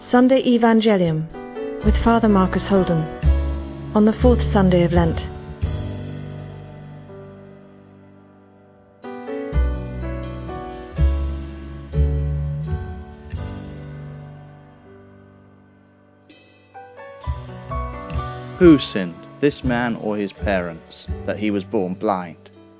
Sunday Evangelium with Father Marcus Holden on the fourth Sunday of Lent. Who sinned, this man or his parents, that he was born blind?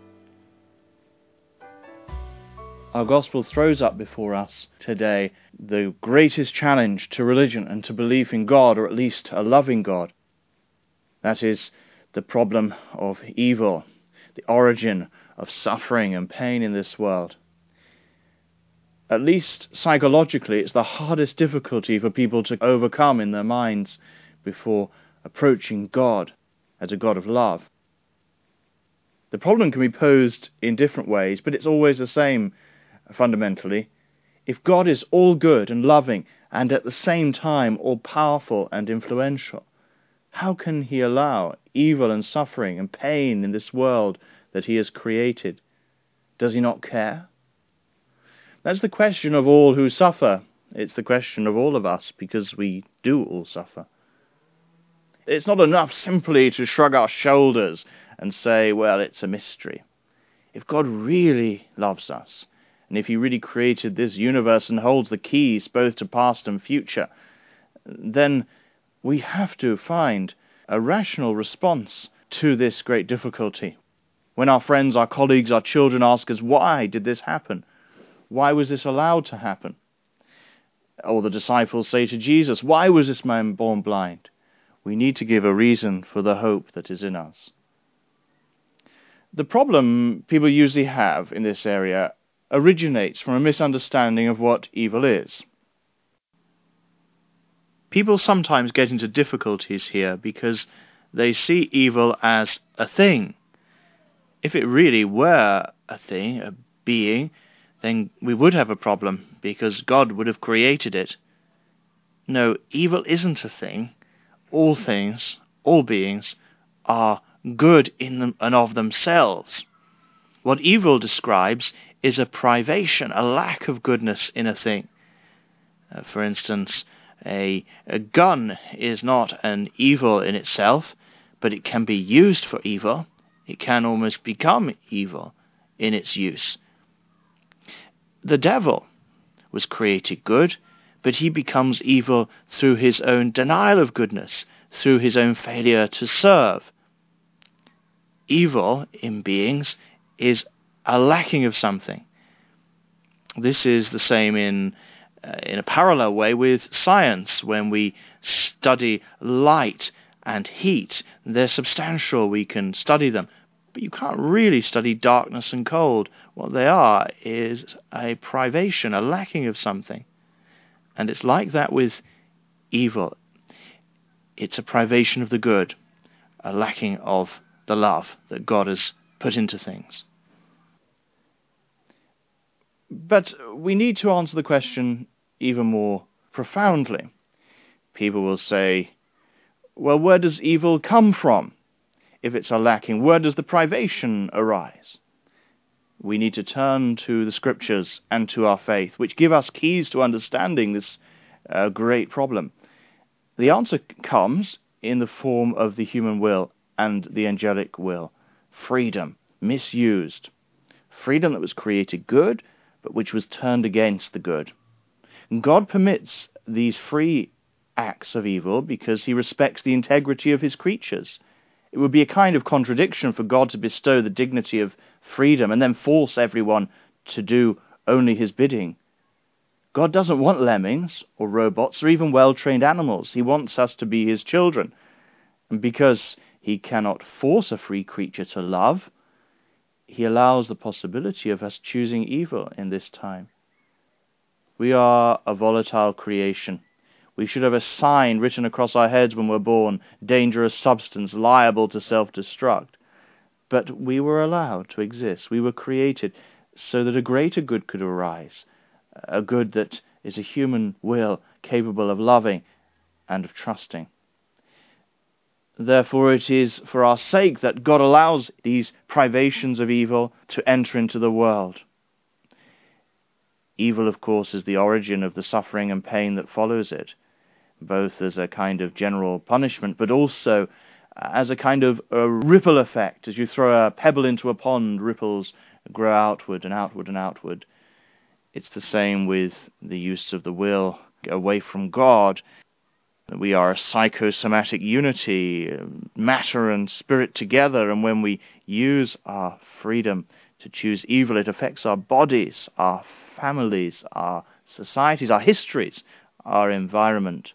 Our Gospel throws up before us today the greatest challenge to religion and to belief in God, or at least a loving God. That is the problem of evil, the origin of suffering and pain in this world. At least psychologically, it's the hardest difficulty for people to overcome in their minds before approaching God as a God of love. The problem can be posed in different ways, but it's always the same fundamentally. If God is all good and loving and at the same time all powerful and influential, how can he allow evil and suffering and pain in this world that he has created? Does he not care? That's the question of all who suffer. It's the question of all of us, because we do all suffer. It's not enough simply to shrug our shoulders and say, well, it's a mystery. If God really loves us, and if he really created this universe and holds the keys both to past and future, then we have to find a rational response to this great difficulty. When our friends, our colleagues, our children ask us, why did this happen? Why was this allowed to happen? Or the disciples say to Jesus, why was this man born blind? We need to give a reason for the hope that is in us. The problem people usually have in this area originates from a misunderstanding of what evil is. People sometimes get into difficulties here because they see evil as a thing. If it really were a thing, a being, then we would have a problem because God would have created it. No, evil isn't a thing. All things, all beings, are good in them and of themselves. What evil describes is a privation, a lack of goodness in a thing. For instance, a gun is not an evil in itself, but it can be used for evil. It can almost become evil in its use. The devil was created good, but he becomes evil through his own denial of goodness, through his own failure to serve. Evil in beings is a lacking of something. This is the same in a parallel way with science. When we study light and heat, they're substantial, we can study them. But you can't really study darkness and cold. What they are is a privation, a lacking of something. And it's like that with evil. It's a privation of the good, a lacking of the love that God has put into things. But we need to answer the question even more profoundly. People will say, well, where does evil come from? If it's a lacking, where does the privation arise? We need to turn to the Scriptures and to our faith, which give us keys to understanding this great problem. The answer comes in the form of the human will and the angelic will. Freedom, misused. Freedom that was created good, but which was turned against the good. And God permits these free acts of evil because he respects the integrity of his creatures. It would be a kind of contradiction for God to bestow the dignity of freedom and then force everyone to do only his bidding. God doesn't want lemmings or robots or even well-trained animals. He wants us to be his children. And because he cannot force a free creature to love, he allows the possibility of us choosing evil in this time. We are a volatile creation. We should have a sign written across our heads when we're born, dangerous substance, liable to self-destruct. But we were allowed to exist. We were created so that a greater good could arise, a good that is a human will capable of loving and of trusting. Therefore, it is for our sake that God allows these privations of evil to enter into the world. Evil, of course, is the origin of the suffering and pain that follows it. both as a kind of general punishment, but also as a kind of a ripple effect. As you throw a pebble into a pond, ripples grow outward and outward and outward. It's the same with the use of the will away from God. We are a psychosomatic unity, matter and spirit together, and when we use our freedom to choose evil, it affects our bodies, our families, our societies, our histories, our environment.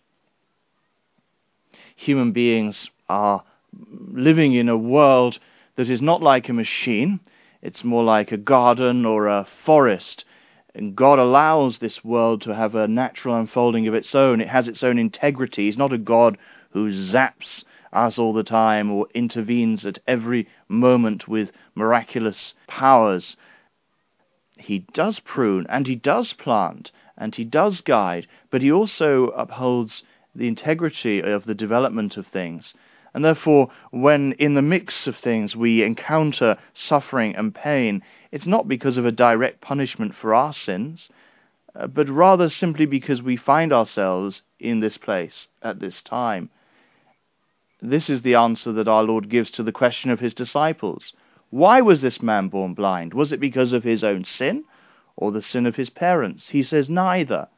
Human beings are living in a world that is not like a machine. It's more like a garden or a forest. And God allows this world to have a natural unfolding of its own. It has its own integrity. He's not a God who zaps us all the time or intervenes at every moment with miraculous powers. He does prune, and he does plant, and he does guide, but he also upholds the integrity of the development of things. And therefore, when in the mix of things we encounter suffering and pain, it's not because of a direct punishment for our sins, but rather simply because we find ourselves in this place at this time. This is the answer that our Lord gives to the question of his disciples. Why was this man born blind? Was it because of his own sin or the sin of his parents? He says neither.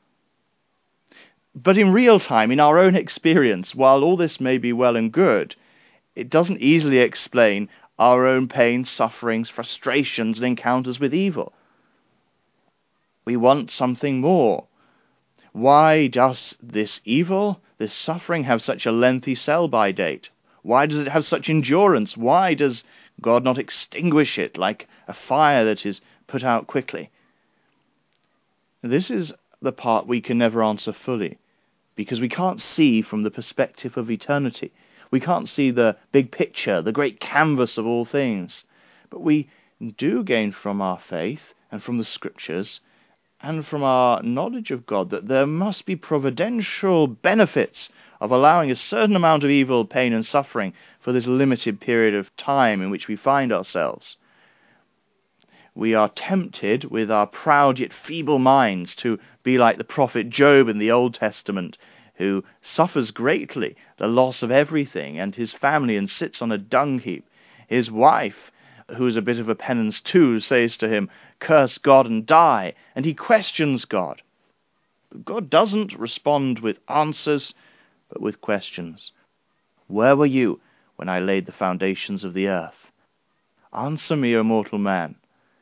But in real time, in our own experience, while all this may be well and good, it doesn't easily explain our own pains, sufferings, frustrations, and encounters with evil. We want something more. Why does this evil, this suffering, have such a lengthy sell-by date? Why does it have such endurance? Why does God not extinguish it like a fire that is put out quickly? This is the part we can never answer fully, because we can't see from the perspective of eternity. We can't see the big picture, the great canvas of all things. But we do gain from our faith and from the Scriptures and from our knowledge of God that there must be providential benefits of allowing a certain amount of evil, pain and suffering for this limited period of time in which we find ourselves. We are tempted with our proud yet feeble minds to be like the prophet Job in the Old Testament, who suffers greatly the loss of everything and his family and sits on a dung heap. His wife, who is a bit of a penance too, says to him, "Curse God and die," and he questions God. God doesn't respond with answers, but with questions. Where were you when I laid the foundations of the earth? Answer me, O mortal man.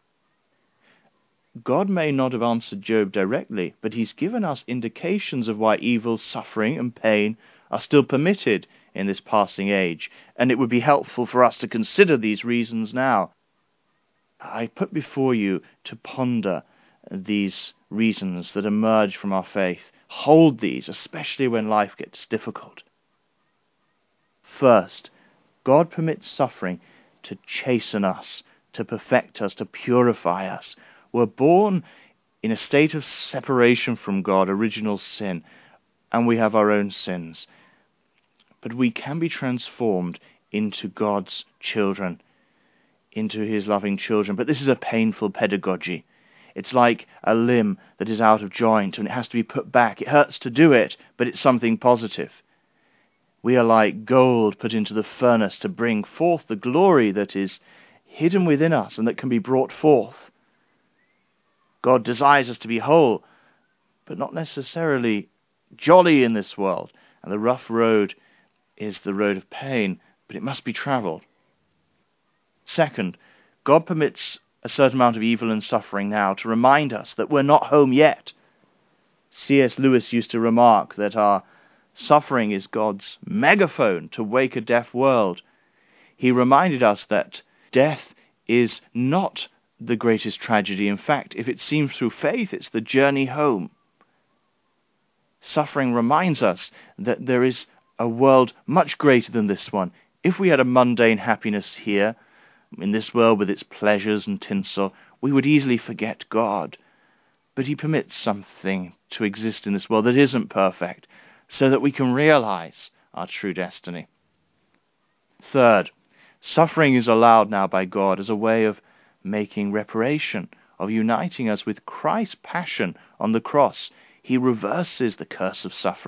God may not have answered Job directly, but he's given us indications of why evil, suffering, and pain are still permitted in this passing age, and it would be helpful for us to consider these reasons now. I put before you to ponder these reasons that emerge from our faith. Hold these, especially when life gets difficult. First, God permits suffering to chasten us, to perfect us, to purify us. We're born in a state of separation from God, original sin, and we have our own sins. But we can be transformed into God's children, into his loving children. But this is a painful pedagogy. It's like a limb that is out of joint and it has to be put back. It hurts to do it, but it's something positive. We are like gold put into the furnace to bring forth the glory that is hidden within us and that can be brought forth. God desires us to be whole, but not necessarily jolly in this world. And the rough road is the road of pain, but it must be travelled. Second, God permits a certain amount of evil and suffering now to remind us that we're not home yet. C.S. Lewis used to remark that our suffering is God's megaphone to wake a deaf world. He reminded us that death is not the greatest tragedy. In fact, if it's seen through faith, it's the journey home. Suffering reminds us that there is a world much greater than this one. If we had a mundane happiness here, in this world with its pleasures and tinsel, we would easily forget God. But he permits something to exist in this world that isn't perfect, so that we can realize our true destiny. Third, suffering is allowed now by God as a way of making reparation, of uniting us with Christ's passion on the cross. He reverses the curse of suffering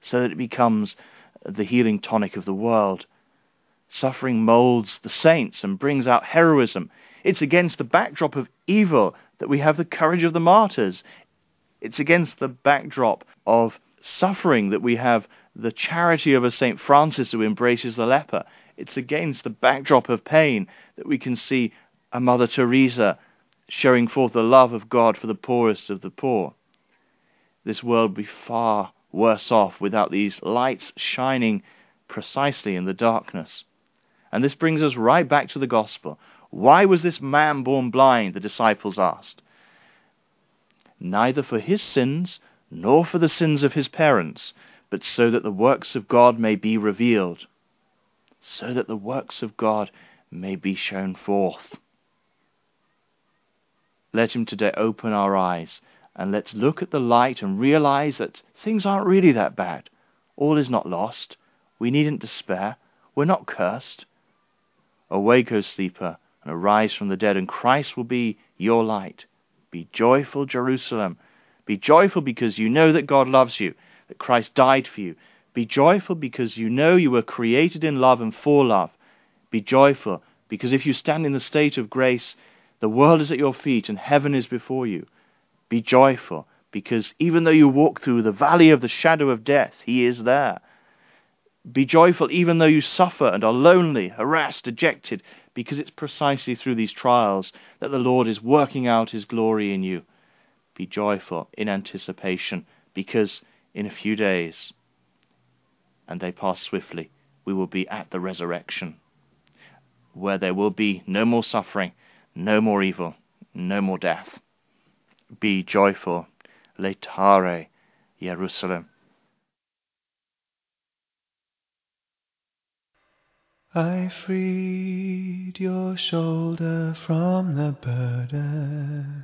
so that it becomes the healing tonic of the world. Suffering molds the saints and brings out heroism. It's against the backdrop of evil that we have the courage of the martyrs. It's against the backdrop of suffering that we have the charity of a St. Francis who embraces the leper. It's against the backdrop of pain that we can see a Mother Teresa showing forth the love of God for the poorest of the poor. This world would be far worse off without these lights shining precisely in the darkness. And this brings us right back to the gospel. Why was this man born blind? The disciples asked. Neither for his sins, nor for the sins of his parents, but so that the works of God may be revealed. So that the works of God may be shown forth. Let him today open our eyes, and let's look at the light and realize that things aren't really that bad. All is not lost. We needn't despair. We're not cursed. Awake, O sleeper, and arise from the dead, and Christ will be your light. Be joyful, Jerusalem. Be joyful because you know that God loves you, that Christ died for you. Be joyful because you know you were created in love and for love. Be joyful because if you stand in the state of grace, the world is at your feet and heaven is before you. Be joyful because even though you walk through the valley of the shadow of death, he is there. Be joyful even though you suffer and are lonely, harassed, dejected, because it's precisely through these trials that the Lord is working out his glory in you. Be joyful in anticipation, because in a few days, and they pass swiftly, we will be at the resurrection, where there will be no more suffering, no more evil, no more death. Be joyful, laetare Jerusalem. I freed your shoulder from the burden.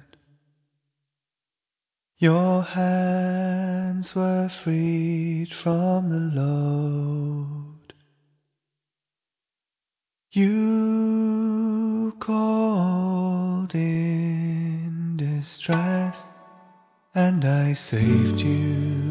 Your hands were freed from the load. You called in distress, and I saved you.